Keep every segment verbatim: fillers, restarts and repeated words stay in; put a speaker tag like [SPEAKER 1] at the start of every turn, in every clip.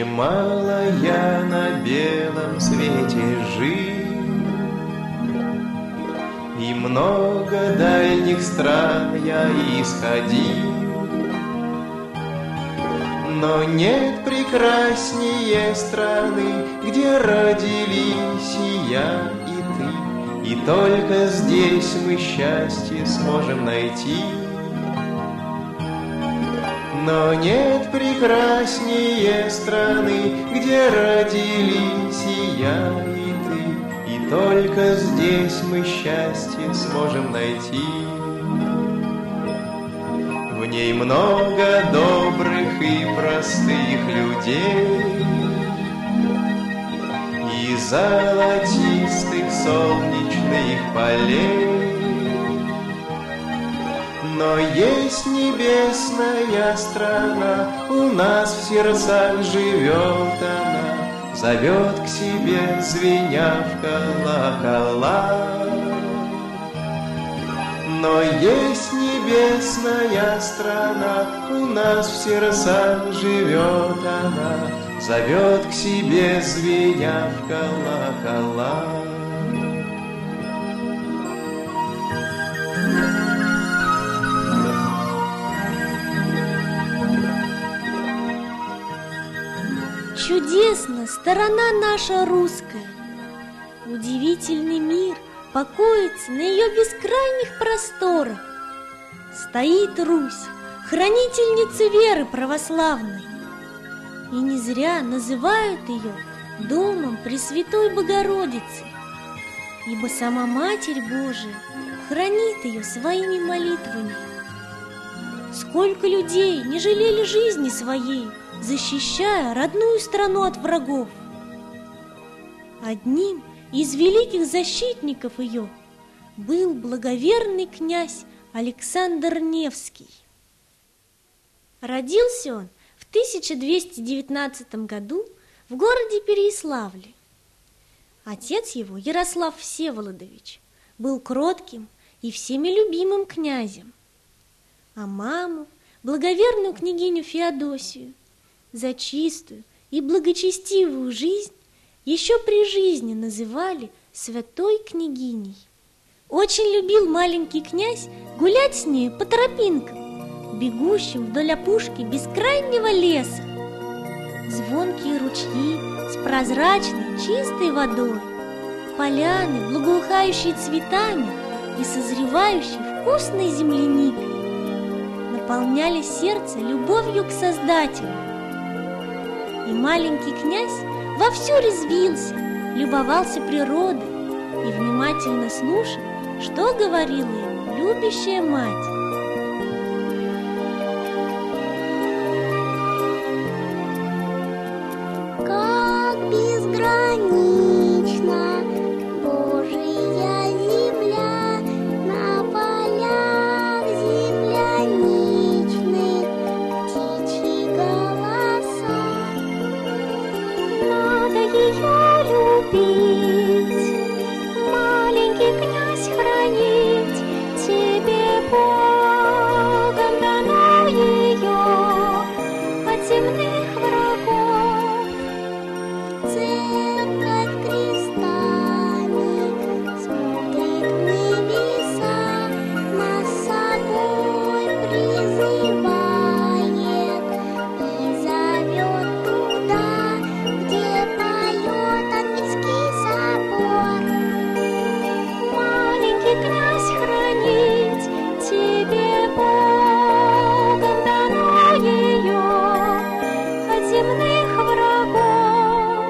[SPEAKER 1] Немало я на белом свете жил, и много дальних стран я исходил, но нет прекраснее страны, где родились и я, и ты, и только здесь мы счастье сможем найти. Но нет прекраснее страны, где родились и я, и ты, и только здесь мы счастье сможем найти. В ней много добрых и простых людей, и золотистых солнечных полей. Но есть небесная страна, у нас в сердцах живет она, зовет к себе, звеня в колокола. Но есть небесная страна, у нас в сердцах живет она, зовет к себе, звеня в колокола.
[SPEAKER 2] Чудесна сторона наша русская, удивительный мир покоится на ее бескрайних просторах. Стоит Русь, хранительница веры православной, и не зря называют ее домом Пресвятой Богородицы, ибо сама Матерь Божия хранит ее своими молитвами. Сколько людей не жалели жизни своей, защищая родную страну от врагов. Одним из великих защитников ее был благоверный князь Александр Невский. Родился он в тысяча двести девятнадцатом году в городе Переяславле. Отец его, Ярослав Всеволодович, был кротким и всеми любимым князем, а маму, благоверную княгиню Феодосию, за чистую и благочестивую жизнь еще при жизни называли святой княгиней. Очень любил маленький князь гулять с ней по тропинкам, бегущим вдоль опушки бескрайнего леса. Звонкие ручьи с прозрачной чистой водой, поляны, благоухающие цветами и созревающей вкусной земляникой, наполняли сердце любовью к Создателю. И маленький князь вовсю резвился, любовался природой и внимательно слушал, что говорила ему любящая мать.
[SPEAKER 3] Как безгранична Божия земля, на полях земляничных птичьи голоса. Надо ее любить, маленький князь хранить, тебе Богом дано ее от земных врагов. Церковь крестами смотрит в небеса, нас с собой призывает и зовет туда, где поет ангельский собор. Маленький князь хранить, тебе Богом дано ее от земных врагов.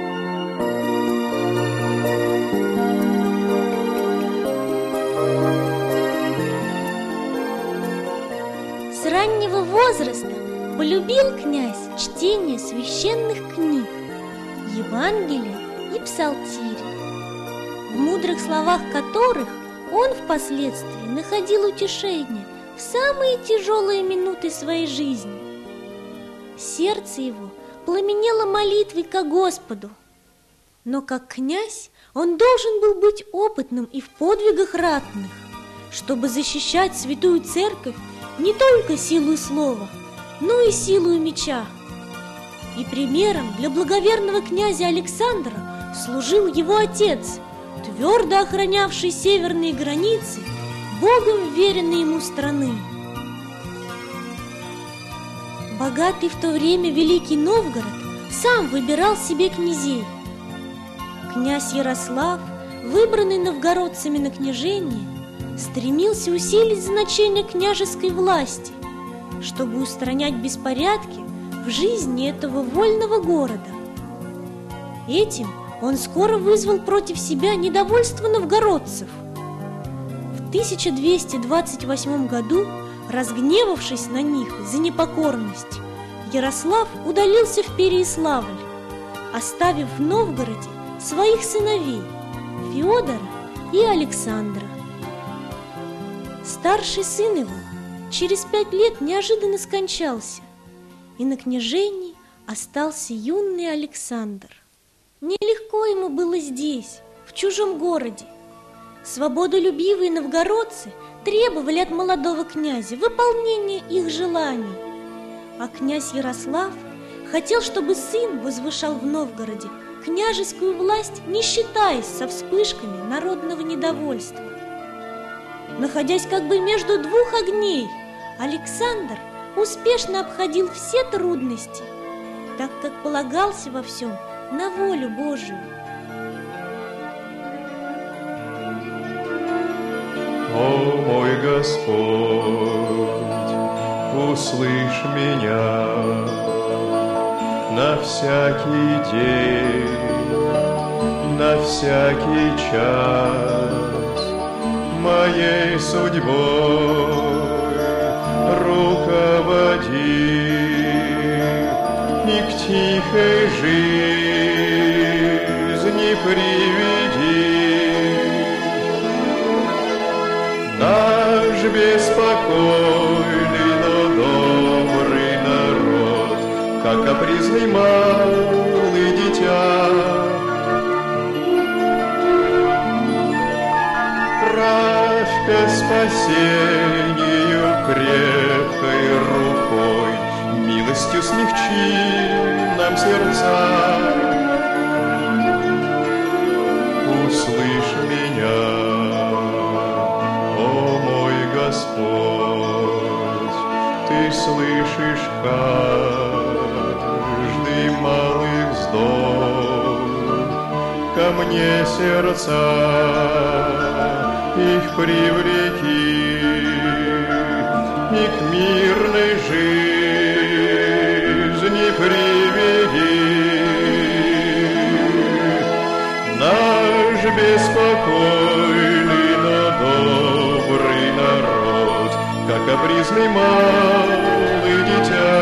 [SPEAKER 2] С раннего возраста полюбил князь чтение священных книг, Евангелия и Псалтирь, в мудрых словах которых он впоследствии находил утешение в самые тяжелые минуты своей жизни. Сердце его пламенело молитвой ко Господу, но как князь он должен был быть опытным и в подвигах ратных, чтобы защищать святую церковь не только силой слова, но и силой меча. И примером для благоверного князя Александра служил его отец, твердо охранявший северные границы Богом вверенной ему страны. Богатый в то время Великий Новгород сам выбирал себе князей. Князь Ярослав, выбранный новгородцами на княжение, стремился усилить значение княжеской власти, чтобы устранять беспорядки в жизни этого вольного города. Этим он скоро вызвал против себя недовольство новгородцев. В тысяча двести двадцать восьмом году, разгневавшись на них за непокорность, Ярослав удалился в Переяславль, оставив в Новгороде своих сыновей Феодора и Александра. Старший сын его через пять лет неожиданно скончался, и на княжении остался юный Александр. Нелегко ему было здесь, в чужом городе. Свободолюбивые новгородцы требовали от молодого князя выполнения их желаний, а князь Ярослав хотел, чтобы сын возвышал в Новгороде княжескую власть, не считаясь со вспышками народного недовольства. Находясь как бы между двух огней, Александр успешно обходил все трудности, так как полагался во всем на волю Божию.
[SPEAKER 1] О мой Господь, услышь меня на всякий день, на всякий час моей судьбой руководи и к тихой жизни приведи. Наш беспокойный, но добрый народ, как капризный малый дитя, правь ко спасению крепкой рукой, милостью смягчи нам сердца. Услышь меня, Господь, Ты слышишь каждый малый вздох, ко мне сердца их привлеки и к мирной жизни приведи. Наш беспокойный, но добрый народ, как капризный малый дитя,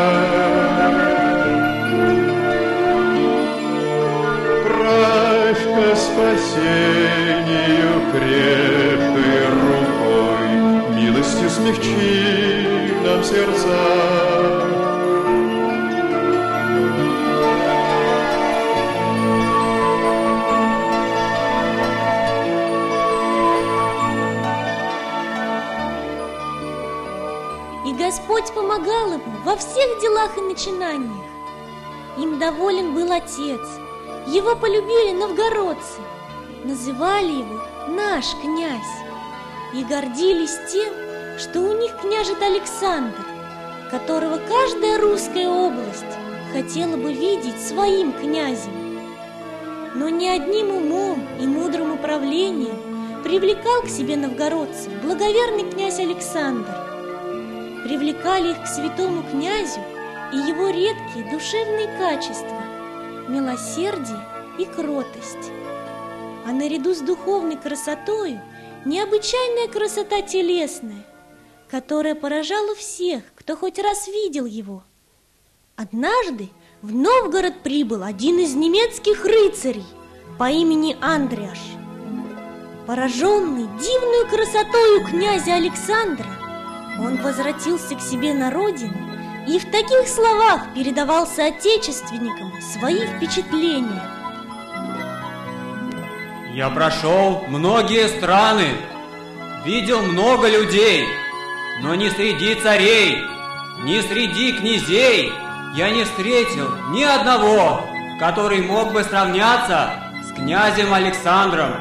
[SPEAKER 1] правь ко спасению крепкой рукой, милостью смягчи нам сердца.
[SPEAKER 2] Господь помогал ему во всех делах и начинаниях. Им доволен был отец, его полюбили новгородцы, называли его «наш князь» и гордились тем, что у них княжит Александр, которого каждая русская область хотела бы видеть своим князем. Но не одним умом и мудрым управлением привлекал к себе новгородцев благоверный князь Александр. Привлекали их к святому князю и его редкие душевные качества – милосердие и кротость. А наряду с духовной красотою необычайная красота телесная, которая поражала всех, кто хоть раз видел его. Однажды в Новгород прибыл один из немецких рыцарей по имени Андриаш. Пораженный дивную красотою князя Александра, он возвратился к себе на родину и в таких словах передавал соотечественникам свои впечатления.
[SPEAKER 4] Я прошел многие страны, видел много людей, но ни среди царей, ни среди князей я не встретил ни одного, который мог бы сравняться с князем Александром.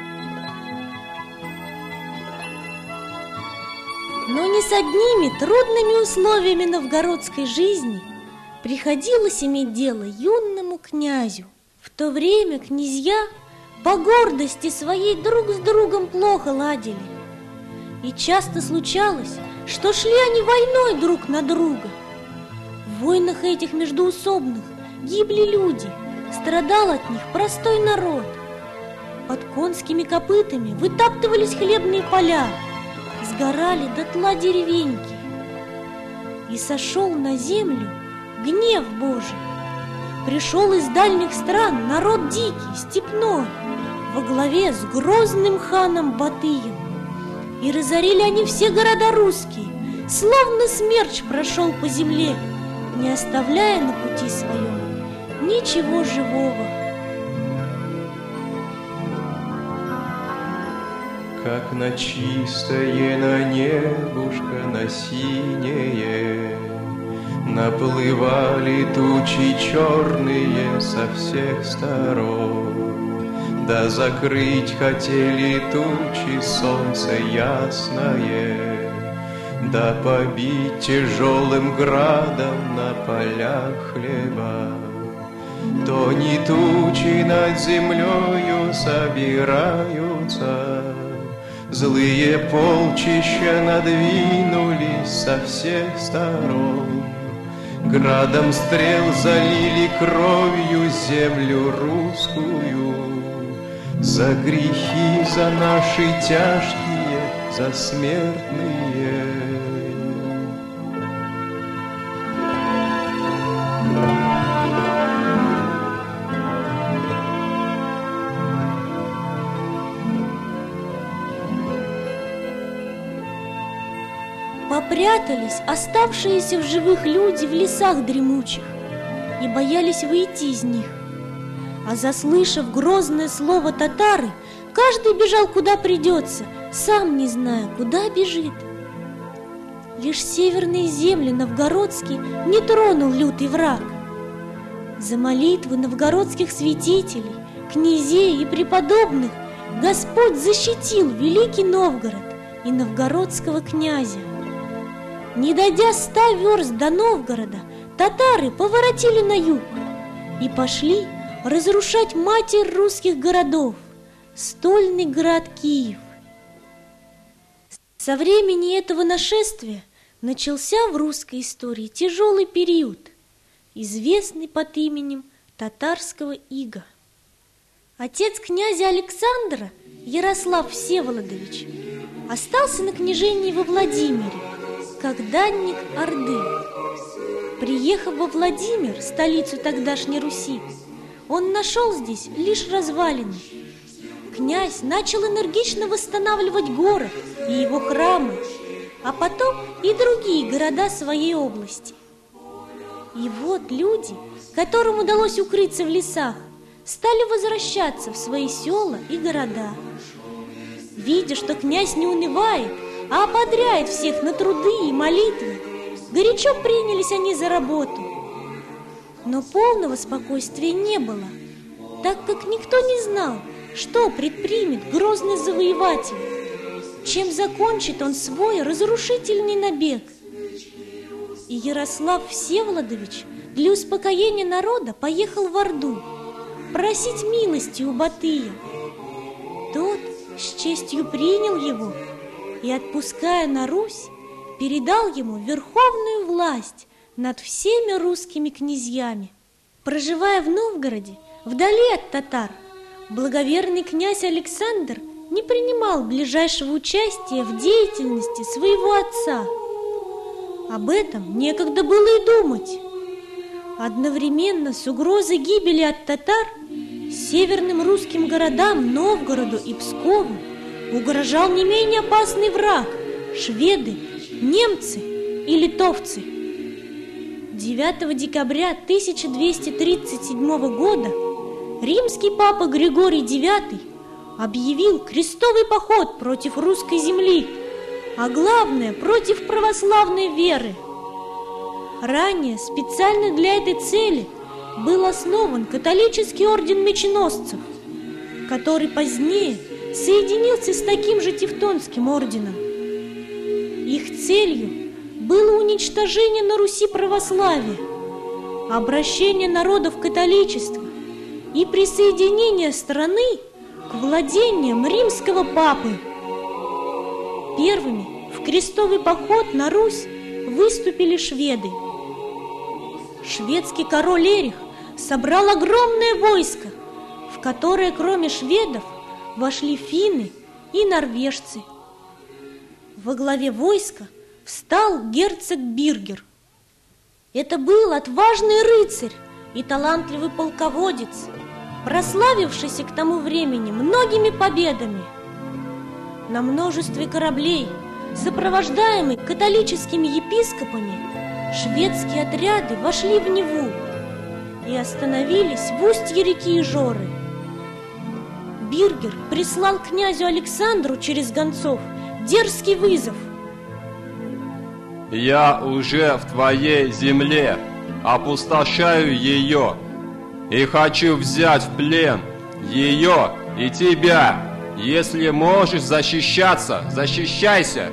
[SPEAKER 2] Но не с одними трудными условиями новгородской жизни приходилось иметь дело юному князю. В то время князья по гордости своей друг с другом плохо ладили. И часто случалось, что шли они войной друг на друга. В войнах этих междоусобных гибли люди, страдал от них простой народ. Под конскими копытами вытаптывались хлебные поля, сгорали дотла деревеньки. И сошел на землю гнев Божий. Пришел из дальних стран народ дикий, степной, во главе с грозным ханом Батыем. И разорили они все города русские, словно смерч прошел по земле, не оставляя на пути своем ничего живого.
[SPEAKER 1] Как на чистое, на небушка, на синее наплывали тучи черные со всех сторон, да закрыть хотели тучи солнце ясное, да побить тяжелым градом на полях хлеба. То не тучи над землею собираются, злые полчища надвинулись со всех сторон. Градом стрел залили кровью землю русскую, за грехи, за наши тяжкие, за смертные.
[SPEAKER 2] Попрятались оставшиеся в живых люди в лесах дремучих и боялись выйти из них. А заслышав грозное слово татары, каждый бежал куда придется, сам не зная, куда бежит. Лишь северные земли новгородские не тронул лютый враг. За молитвы новгородских святителей, князей и преподобных Господь защитил великий Новгород и новгородского князя. Не дойдя ста верст до Новгорода, татары поворотили на юг и пошли разрушать матерь русских городов, стольный град Киев. Со времени этого нашествия начался в русской истории тяжелый период, известный под именем татарского ига. Отец князя Александра, Ярослав Всеволодович, остался на княжении во Владимире, как данник Орды. Приехав во Владимир, столицу тогдашней Руси, он нашел здесь лишь развалины. Князь начал энергично восстанавливать город и его храмы, а потом и другие города своей области. И вот люди, которым удалось укрыться в лесах, стали возвращаться в свои села и города. Видя, что князь не унывает, а ободряет всех на труды и молитвы, горячо принялись они за работу. Но полного спокойствия не было, так как никто не знал, что предпримет грозный завоеватель, чем закончит он свой разрушительный набег. И Ярослав Всеволодович для успокоения народа поехал в Орду просить милости у Батыя. Тот с честью принял его и, отпуская на Русь, передал ему верховную власть над всеми русскими князьями. Проживая в Новгороде, вдали от татар, благоверный князь Александр не принимал ближайшего участия в деятельности своего отца. Об этом некогда было и думать. Одновременно с угрозой гибели от татар северным русским городам Новгороду и Пскову угрожал не менее опасный враг – шведы, немцы и литовцы. девятого декабря тысяча двести тридцать седьмого года римский папа Григорий девятый объявил крестовый поход против русской земли, а главное – против православной веры. Ранее специально для этой цели был основан католический орден меченосцев, который позднее соединился с таким же Тевтонским орденом. Их целью было уничтожение на Руси православия, обращение народа в католичество и присоединение страны к владениям римского папы. Первыми в крестовый поход на Русь выступили шведы. Шведский король Эрих собрал огромное войско, в которое кроме шведов вошли финны и норвежцы. Во главе войска встал герцог Биргер. Это был отважный рыцарь и талантливый полководец, прославившийся к тому времени многими победами. На множестве кораблей, сопровождаемый католическими епископами, шведские отряды вошли в Неву и остановились в устье реки Ижоры. Биргер прислал князю Александру через гонцов дерзкий вызов.
[SPEAKER 1] «Я уже в твоей земле, опустошаю ее, и хочу взять в плен ее и тебя. Если можешь защищаться, защищайся!»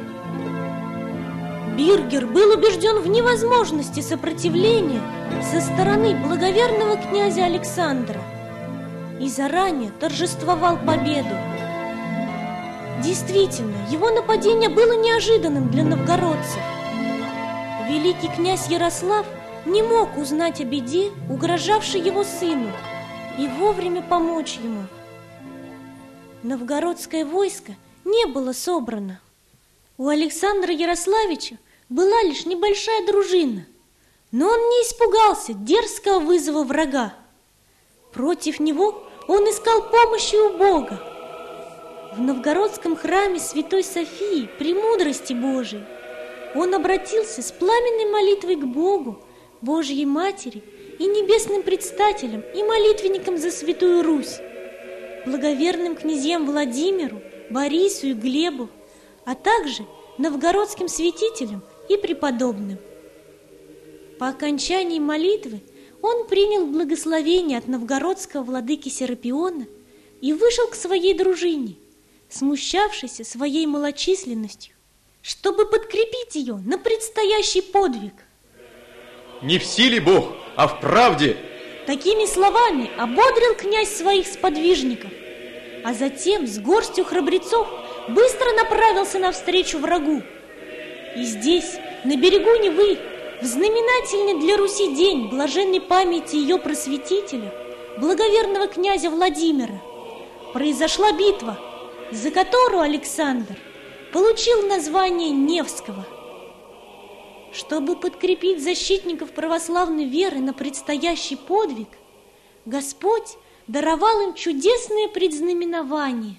[SPEAKER 2] Биргер был убежден в невозможности сопротивления со стороны благоверного князя Александра и заранее торжествовал победу. Действительно, его нападение было неожиданным для новгородцев. Великий князь Ярослав не мог узнать о беде, угрожавшей его сыну, и вовремя помочь ему. Новгородское войско не было собрано. У Александра Ярославича была лишь небольшая дружина, но он не испугался дерзкого вызова врага. Против него он искал помощи у Бога. В новгородском храме Святой Софии Премудрости Божией он обратился с пламенной молитвой к Богу, Божьей Матери и небесным предстателям и молитвенникам за Святую Русь, благоверным князьям Владимиру, Борису и Глебу, а также новгородским святителям и преподобным. По окончании молитвы он принял благословение от новгородского владыки Серапиона и вышел к своей дружине, смущавшейся своей малочисленностью, чтобы подкрепить ее на предстоящий подвиг.
[SPEAKER 1] «Не в силе Бог, а в правде!»
[SPEAKER 2] Такими словами ободрил князь своих сподвижников, а затем с горстью храбрецов быстро направился навстречу врагу. И здесь, на берегу Невы, в знаменательный для Руси день блаженной памяти ее просветителя, благоверного князя Владимира, произошла битва, за которую Александр получил название Невского. Чтобы подкрепить защитников православной веры на предстоящий подвиг, Господь даровал им чудесное предзнаменование.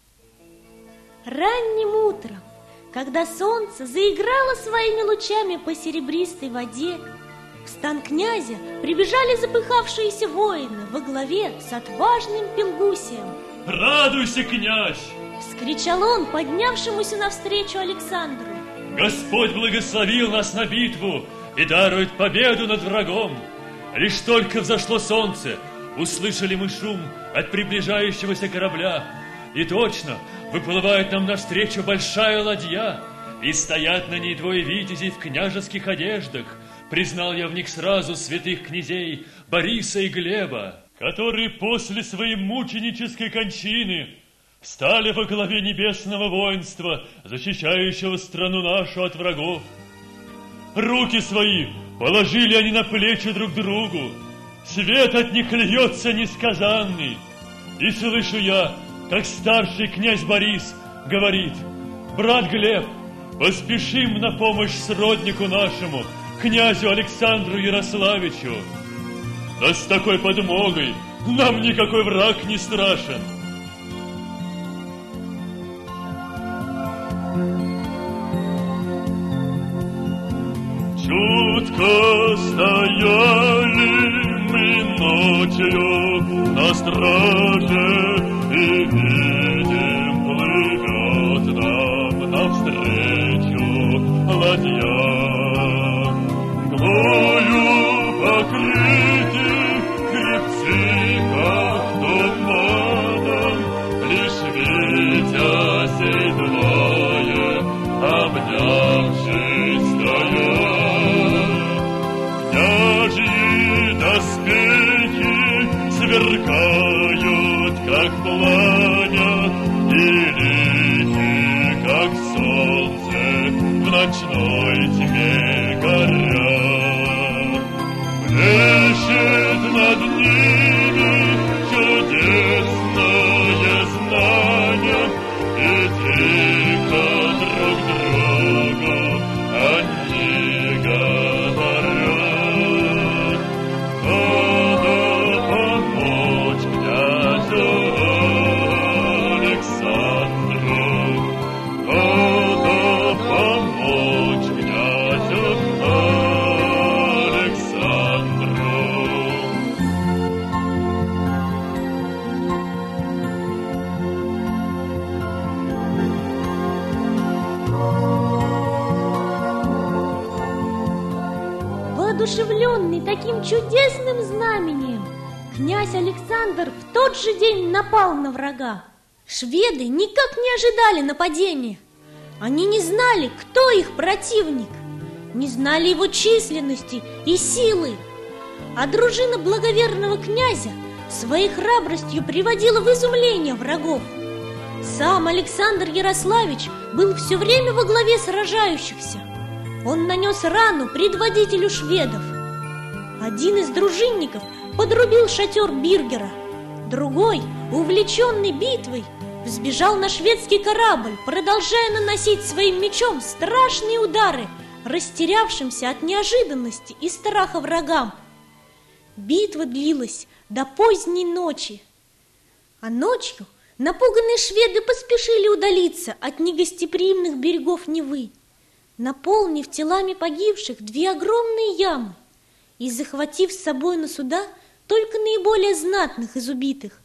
[SPEAKER 2] Ранним утром, когда солнце заиграло своими лучами по серебристой воде, в стан князя прибежали запыхавшиеся воины во главе с отважным Пелгусием.
[SPEAKER 5] «Радуйся, князь!»
[SPEAKER 2] — вскричал он поднявшемуся навстречу Александру.
[SPEAKER 5] «Господь благословил нас на битву и дарует победу над врагом. Лишь только взошло солнце, услышали мы шум от приближающегося корабля, и точно выплывает нам навстречу большая ладья, и стоят на ней двое витязей в княжеских одеждах. Признал я в них сразу святых князей Бориса и Глеба, которые после своей мученической кончины стали во главе небесного воинства, защищающего страну нашу от врагов. Руки свои положили они на плечи друг другу, свет от них льется несказанный. И слышу я, как старший князь Борис говорит: брат Глеб, поспешим на помощь сроднику нашему, князю Александру Ярославичу. Да с такой подмогой нам никакой враг не страшен. Чутко стояли мы ночью на страже, и видим, плывет нам навстречу ладья. знаня, и лихи, как солнце в ночной тьме горят. Плещет над ними чудесное знание, и тихо друг другу они говорят. Надо помочь князю Александру, надо помочь князю Александру.
[SPEAKER 2] Воодушевленный таким чудесным знамением, князь Александр в тот же день напал на врага. Шведы никак не ожидали нападения. Они не знали, кто их противник, не знали его численности и силы. А дружина благоверного князя своей храбростью приводила в изумление врагов. Сам Александр Ярославич был все время во главе сражающихся. Он нанес рану предводителю шведов. Один из дружинников подрубил шатер Биргера, другой, увлеченный битвой, взбежал на шведский корабль, продолжая наносить своим мечом страшные удары растерявшимся от неожиданности и страха врагам. Битва длилась до поздней ночи, а ночью напуганные шведы поспешили удалиться от негостеприимных берегов Невы, наполнив телами погибших две огромные ямы и захватив с собой на суда только наиболее знатных из убитых.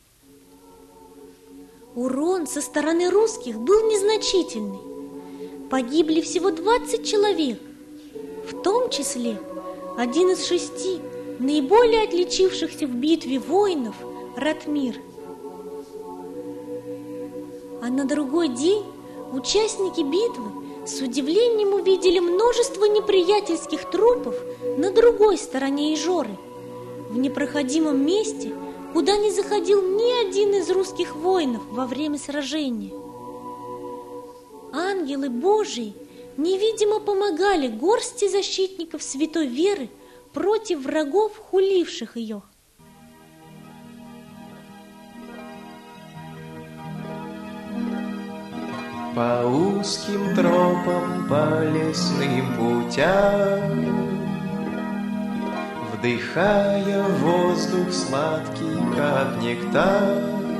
[SPEAKER 2] Урон со стороны русских был незначительный. Погибли всего двадцать человек, в том числе один из шести наиболее отличившихся в битве воинов Ратмир. А на другой день участники битвы с удивлением увидели множество неприятельских трупов на другой стороне Ижоры, в непроходимом месте, куда не заходил ни один из русских воинов во время сражения. Ангелы Божии невидимо помогали горсти защитников святой веры против врагов, хуливших ее.
[SPEAKER 6] По узким тропам, по лесным путям, вдыхая воздух сладкий, как нектар,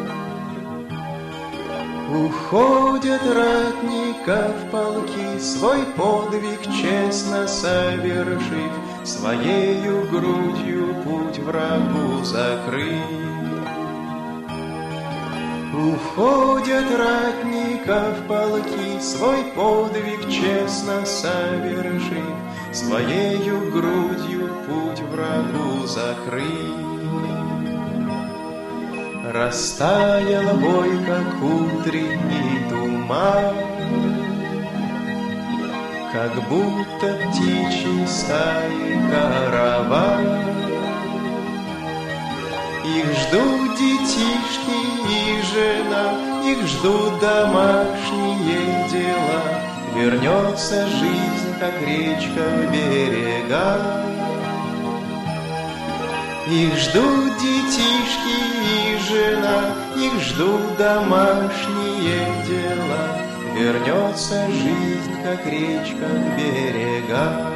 [SPEAKER 6] уходят ратников полки, свой подвиг честно совершив, своею грудью путь врагу закрыв. Уходят ратников полки, свой подвиг честно совершив, своею грудью путь врагу закрыв. Растаял бой, как утренний туман, как будто птичьей стаи караван. Их ждут детишки и жена, их ждут домашние дела. Вернется жизнь, как речка в берега. Их ждут детишки и жена, их ждут домашние дела. Вернется жизнь, как речка в берега.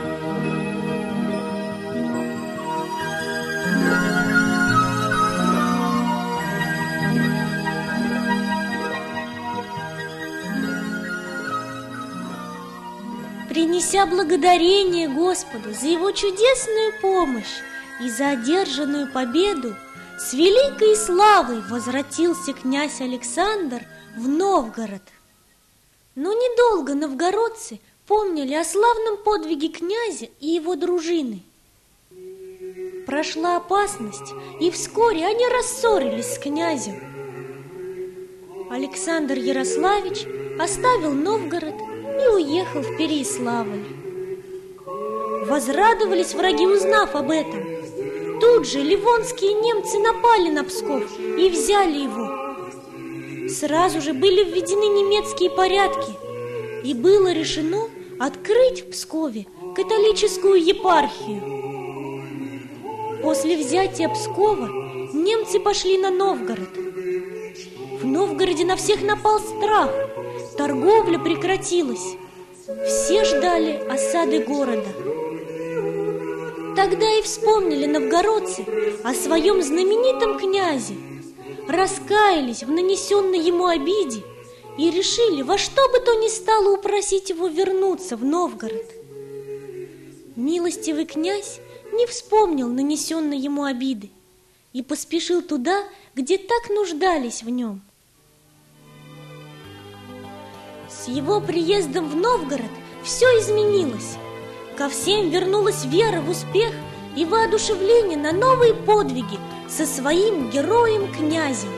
[SPEAKER 2] Принеся благодарение Господу за его чудесную помощь и за одержанную победу, с великой славой возвратился князь Александр в Новгород. Но недолго новгородцы помнили о славном подвиге князя и его дружины. Прошла опасность, и вскоре они рассорились с князем. Александр Ярославич оставил Новгород и уехал в Переяславль. Возрадовались враги, узнав об этом. Тут же ливонские немцы напали на Псков и взяли его. сразу же были введены немецкие порядки, и было решено открыть в Пскове католическую епархию. После взятия Пскова немцы пошли на Новгород. В Новгороде на всех напал страх, торговля прекратилась. Все ждали осады города. Тогда и вспомнили новгородцы о своем знаменитом князе, раскаялись в нанесенной ему обиде и решили во что бы то ни стало упросить его вернуться в Новгород. Милостивый князь не вспомнил нанесенной ему обиды и поспешил туда, где так нуждались в нем. С его приездом в Новгород все изменилось. Ко всем вернулась вера в успех и воодушевление на новые подвиги со своим героем-князем.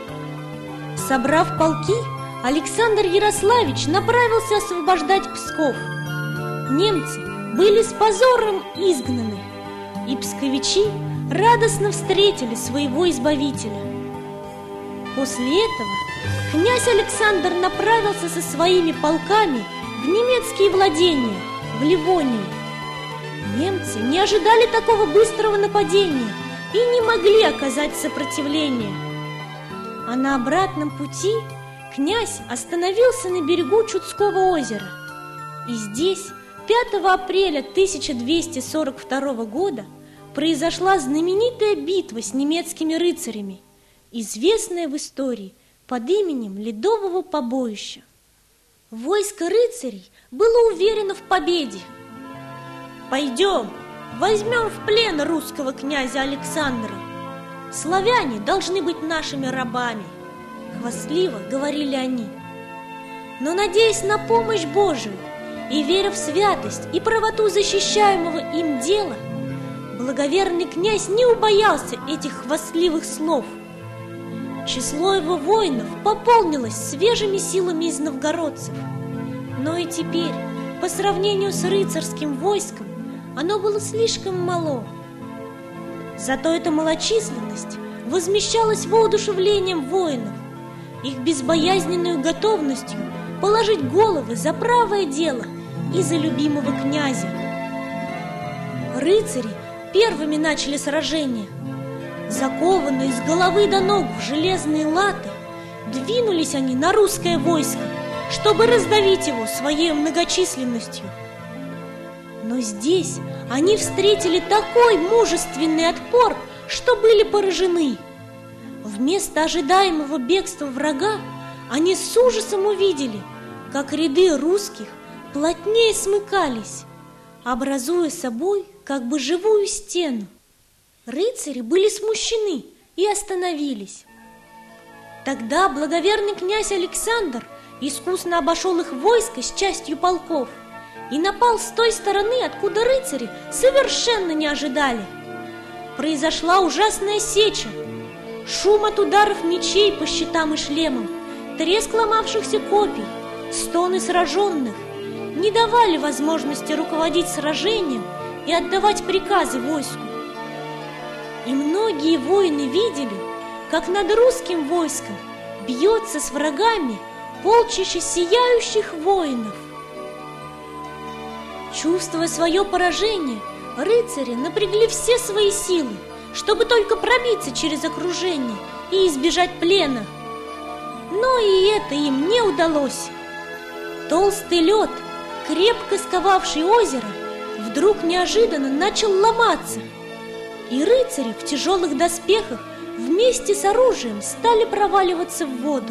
[SPEAKER 2] Собрав полки, Александр Ярославич направился освобождать Псков. Немцы были с позором изгнаны, и псковичи радостно встретили своего избавителя. После этого князь Александр направился со своими полками в немецкие владения, в Ливонию. Немцы не ожидали такого быстрого нападения и не могли оказать сопротивление. А на обратном пути князь остановился на берегу Чудского озера. И здесь пятого апреля тысяча двести сорок второго года произошла знаменитая битва с немецкими рыцарями, известная в истории под именем Ледового побоища. Войско рыцарей было уверено в победе. «Пойдем, возьмем в плен русского князя Александра. Славяне должны быть нашими рабами», — хвастливо говорили они. Но, надеясь на помощь Божию и веря в святость и правоту защищаемого им дела, благоверный князь не убоялся этих хвастливых слов. Число его воинов пополнилось свежими силами из новгородцев. Но и теперь, по сравнению с рыцарским войском, оно было слишком мало. Зато эта малочисленность возмещалась воодушевлением воинов, их безбоязненную готовностью положить головы за правое дело и за любимого князя. Рыцари первыми начали сражение. Закованные с головы до ног в железные латы, двинулись они на русское войско, чтобы раздавить его своей многочисленностью. Но здесь они встретили такой мужественный отпор, что были поражены. Вместо ожидаемого бегства врага они с ужасом увидели, как ряды русских плотнее смыкались, образуя собой как бы живую стену. Рыцари были смущены и остановились. Тогда благоверный князь Александр искусно обошел их войско с частью полков и напал с той стороны, откуда рыцари совершенно не ожидали. Произошла ужасная сеча. Шум от ударов мечей по щитам и шлемам, треск ломавшихся копий, стоны сраженных не давали возможности руководить сражением и отдавать приказы войску. И многие воины видели, как над русским войском бьется с врагами полчище сияющих воинов. Чувствуя свое поражение, рыцари напрягли все свои силы, чтобы только пробиться через окружение и избежать плена. Но и это им не удалось. Толстый лед, крепко сковавший озеро, вдруг неожиданно начал ломаться, и рыцари в тяжелых доспехах вместе с оружием стали проваливаться в воду.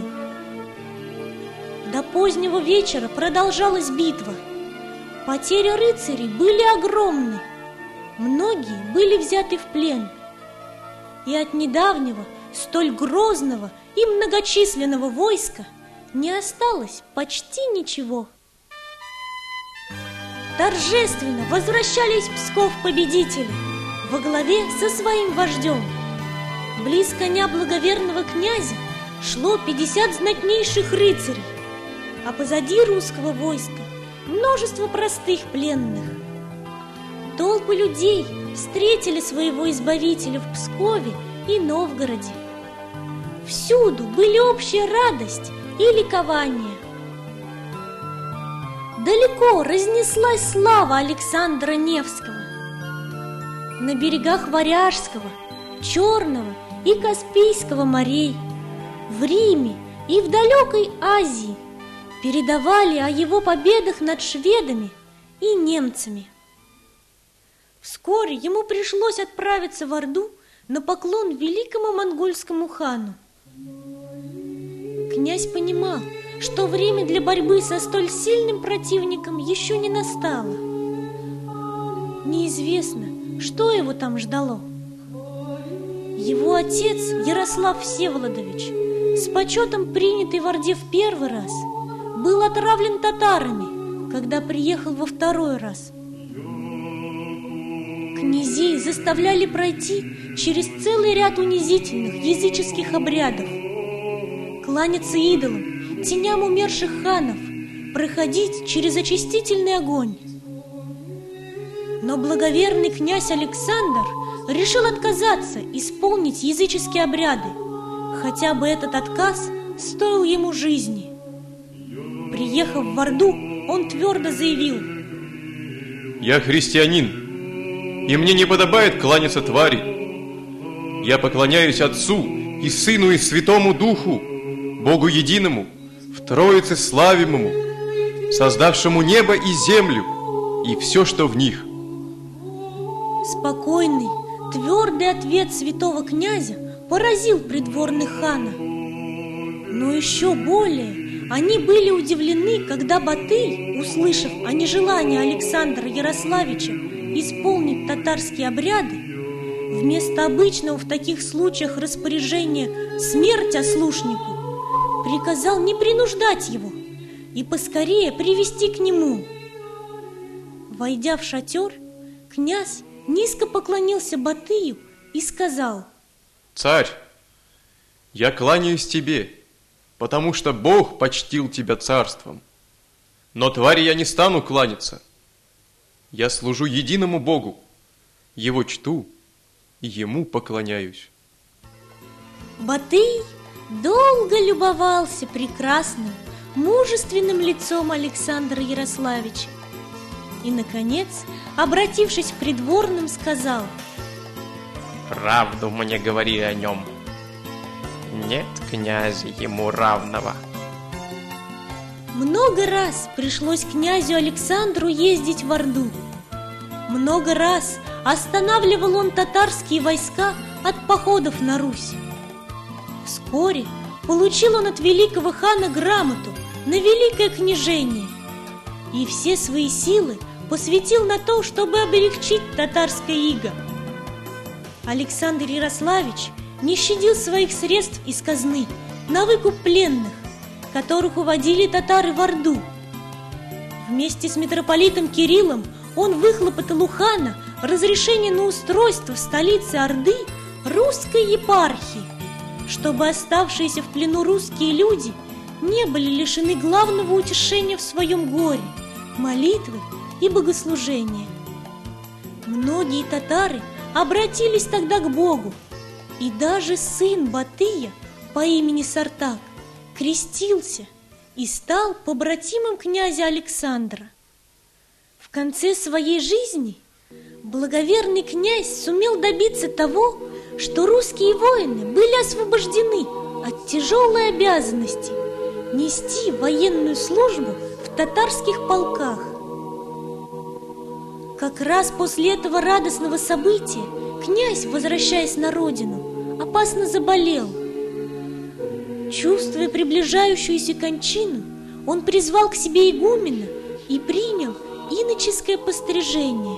[SPEAKER 2] До позднего вечера продолжалась битва. Потери рыцарей были огромны. Многие были взяты в плен. И от недавнего, столь грозного и многочисленного войска не осталось почти ничего. Торжественно возвращались в Псков победители во главе со своим вождем. Близ коня благоверного князя шло пятьдесят знатнейших рыцарей, а позади русского войска множество простых пленных. Толпы людей встретили своего избавителя в Пскове и Новгороде. Всюду были общая радость и ликование. Далеко разнеслась слава Александра Невского. На берегах Варяжского, Черного и Каспийского морей, в Риме и в далекой Азии передавали о его победах над шведами и немцами. Вскоре ему пришлось отправиться в Орду на поклон великому монгольскому хану. Князь понимал, что время для борьбы со столь сильным противником еще не настало. Неизвестно, что его там ждало. Его отец, Ярослав Всеволодович, с почетом принятый в Орде в первый раз, был отравлен татарами, когда приехал во второй раз. Князей заставляли пройти через целый ряд унизительных языческих обрядов, кланяться идолам, теням умерших ханов, проходить через очистительный огонь. Но благоверный князь Александр решил отказаться исполнить языческие обряды, хотя бы этот отказ стоил ему жизни. Приехав в Орду, он твердо заявил:
[SPEAKER 1] «Я христианин, и мне не подобает кланяться твари. Я поклоняюсь Отцу и Сыну и Святому Духу, Богу единому, в Троице славимому, создавшему небо и землю, и все, что в них».
[SPEAKER 2] Спокойный, твердый ответ святого князя поразил придворных хана. Но еще более они были удивлены, когда Батый, услышав о нежелании Александра Ярославича исполнить татарские обряды, вместо обычного в таких случаях распоряжения «смерть ослушнику», приказал не принуждать его и поскорее привести к нему. Войдя в шатер, князь низко поклонился Батыю и сказал:
[SPEAKER 1] «Царь, я кланяюсь тебе, потому что Бог почтил тебя царством. Но твари я не стану кланяться. Я служу единому Богу, Его чту и Ему поклоняюсь».
[SPEAKER 2] Батый долго любовался прекрасным, мужественным лицом Александра Ярославича и, наконец, обратившись к придворным, сказал:
[SPEAKER 6] «Правду мне говори о нем. Нет князя ему равного».
[SPEAKER 2] Много раз пришлось князю Александру ездить в Орду. Много раз останавливал он татарские войска от походов на Русь. Вскоре получил он от великого хана грамоту на великое княжение и все свои силы посвятил на то, чтобы облегчить татарское иго. Александр Ярославич не щадил своих средств из казны на выкуп пленных, которых уводили татары в Орду. Вместе с митрополитом Кириллом он выхлопотал у хана разрешение на устройство в столице Орды русской епархии, чтобы оставшиеся в плену русские люди не были лишены главного утешения в своем горе – молитвы и богослужения. Многие татары обратились тогда к Богу, и даже сын Батыя по имени Сартак крестился и стал побратимом князя Александра. В конце своей жизни благоверный князь сумел добиться того, что русские воины были освобождены от тяжелой обязанности нести военную службу в татарских полках. Как раз после этого радостного события князь, возвращаясь на родину, опасно заболел. Чувствуя приближающуюся кончину, он призвал к себе игумена и принял иноческое пострижение.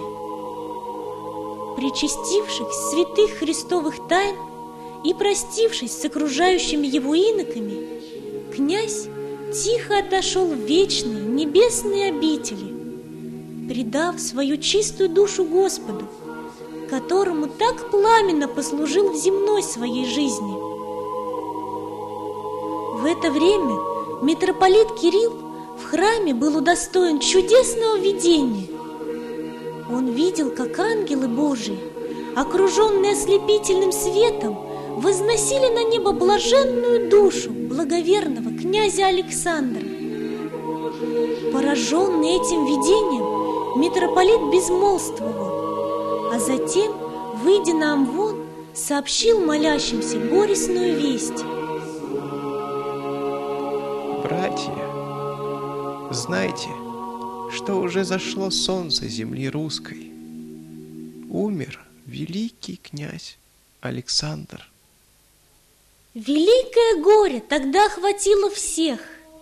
[SPEAKER 2] Причастившись святых христовых тайн и простившись с окружающими его иноками, князь тихо отошел в вечные небесные обители, предав свою чистую душу Господу, которому так пламенно послужил в земной своей жизни. В это время митрополит Кирилл в храме был удостоен чудесного видения. Он видел, как ангелы Божии, окруженные ослепительным светом, возносили на небо блаженную душу благоверного князя Александра. Пораженный этим видением, митрополит безмолвствовал, а затем, выйдя на амвон, сообщил молящимся горестную весть.
[SPEAKER 6] Братья, знайте, что уже зашло солнце земли русской. Умер великий князь Александр.
[SPEAKER 2] Великое горе тогда охватило всех.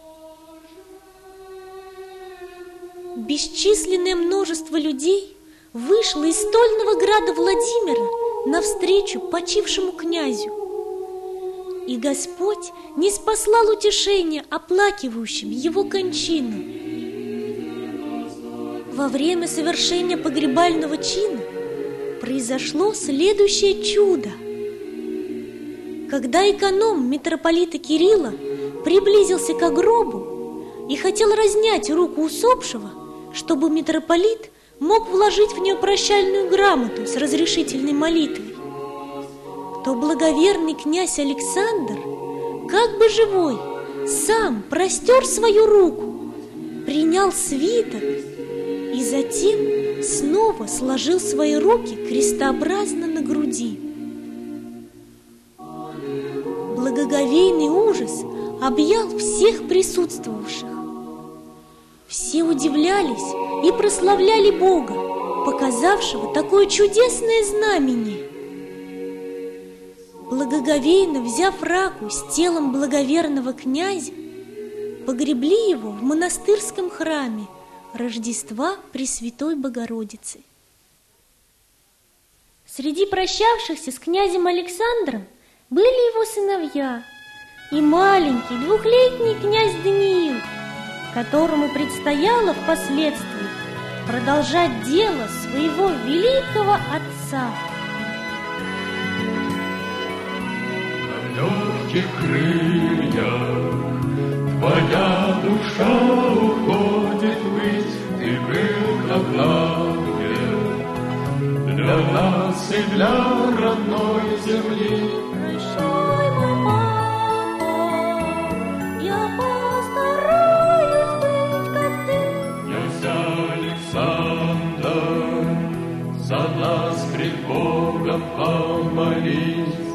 [SPEAKER 2] Бесчисленное множество людей вышло из стольного града Владимира навстречу почившему князю. И Господь не спаслал утешения оплакивающим его кончину. Во время совершения погребального чина произошло следующее чудо. Когда эконом митрополита Кирилла приблизился к гробу и хотел разнять руку усопшего, чтобы митрополит мог вложить в нее прощальную грамоту с разрешительной молитвой, то благоверный князь Александр, как бы живой, сам простер свою руку, принял свиток и затем снова сложил свои руки крестообразно на груди. Благоговейный ужас объял всех присутствовавших. Все удивлялись и прославляли Бога, показавшего такое чудесное знамение. Благоговейно взяв раку с телом благоверного князя, погребли его в монастырском храме Рождества Пресвятой Богородицы. Среди прощавшихся с князем Александром были его сыновья и маленький двухлетний князь Даниил, которому предстояло впоследствии продолжать дело своего великого отца.
[SPEAKER 5] На легких крыльях твоя душа уходит ввысь, ты был как ангел для нас и для родной земли.
[SPEAKER 2] Прощай, мой папа, я постараюсь быть как ты.
[SPEAKER 5] Князь Александр, за нас пред Богом помолись.